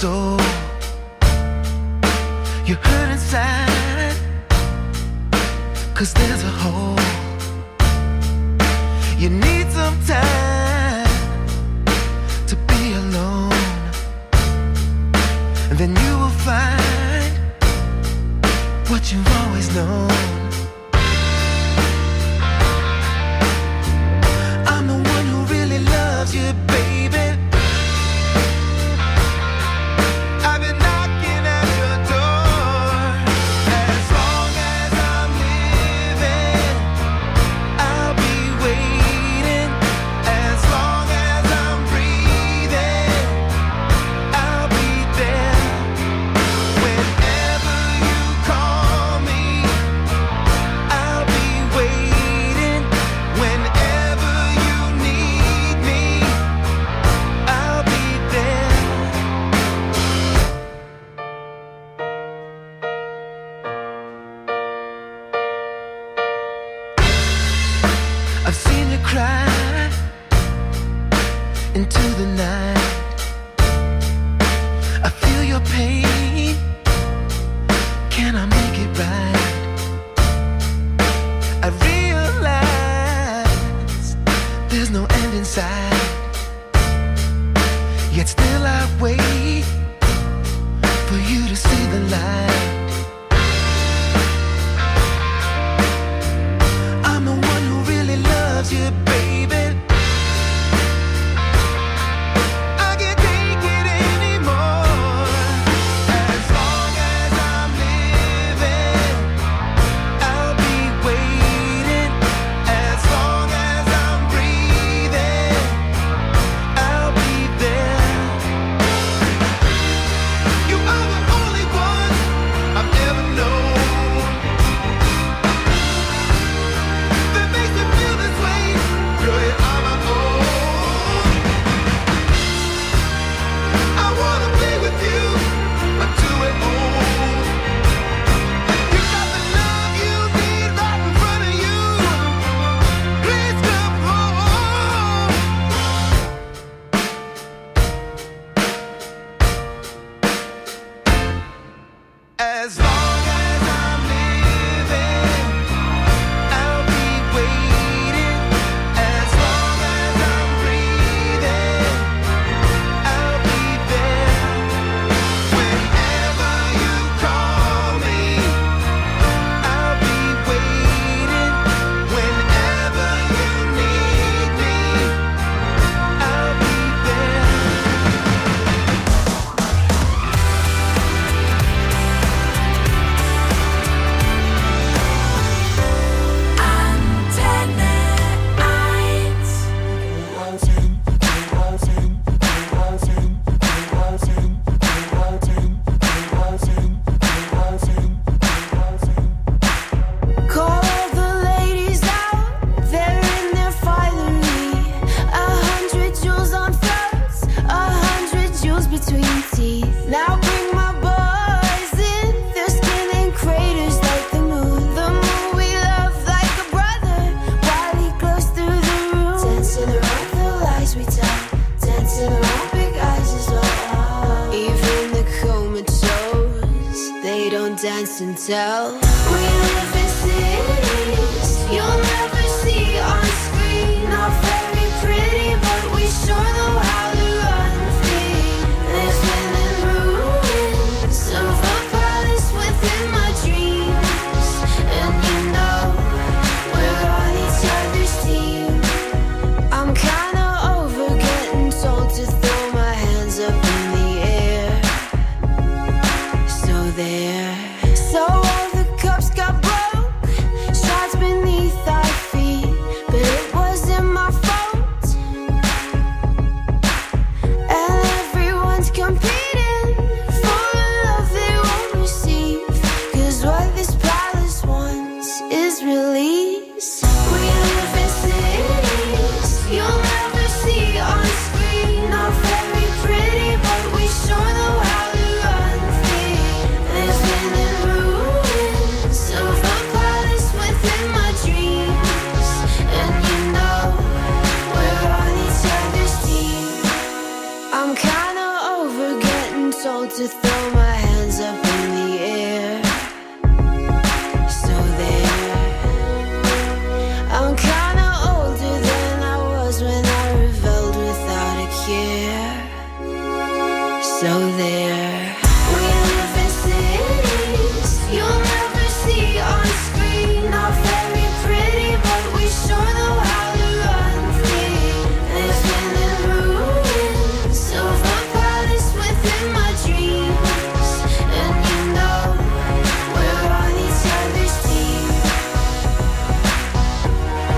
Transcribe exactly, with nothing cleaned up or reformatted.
soul. You hurt inside, 'cause there's a hole. You need some time to be alone, and then you will find what you've always known. I'm the one who really loves you, baby. I've been knocking at your door. As long as I'm living, I'll be waiting. As long as I'm breathing, I'll be there. Whenever you call me, I'll be waiting. Whenever you need me, I'll be there. I've seen you cry into the night. I feel your pain. Can I make it right? I realize there's no end in sight. Yet still I wait for you to see the light. I'm the one who really loves you, baby. I can't take it anymore. As long as I'm living, I'll be waiting. As long as I'm breathing, I'll be there. You are the only one I've ever known that makes me feel this way. Girl, you're on my own. I wanna be with you until we're old. You got the love you need right in front of you. Please come home. As long as I'm living, I'll be waiting. As long as I'm breathing, I'll be there. Whenever you call me, I'll be waiting. Whenever you need me, I'll be there. Call all the ladies out, they're in their finery. A hundred jewels on throats, a hundred jewels between teeth. Now bring my boys in, their skin in craters like the moon. The moon we love like a brother, while he glows through the room. Dancing around the lies we tell, dancing around big eyes as well. Even the comatose, they don't dance and tell. We live in cities you'll never see on screen. Not very pretty, but we sure know how to run free. Living in ruins of a palace within my dreams.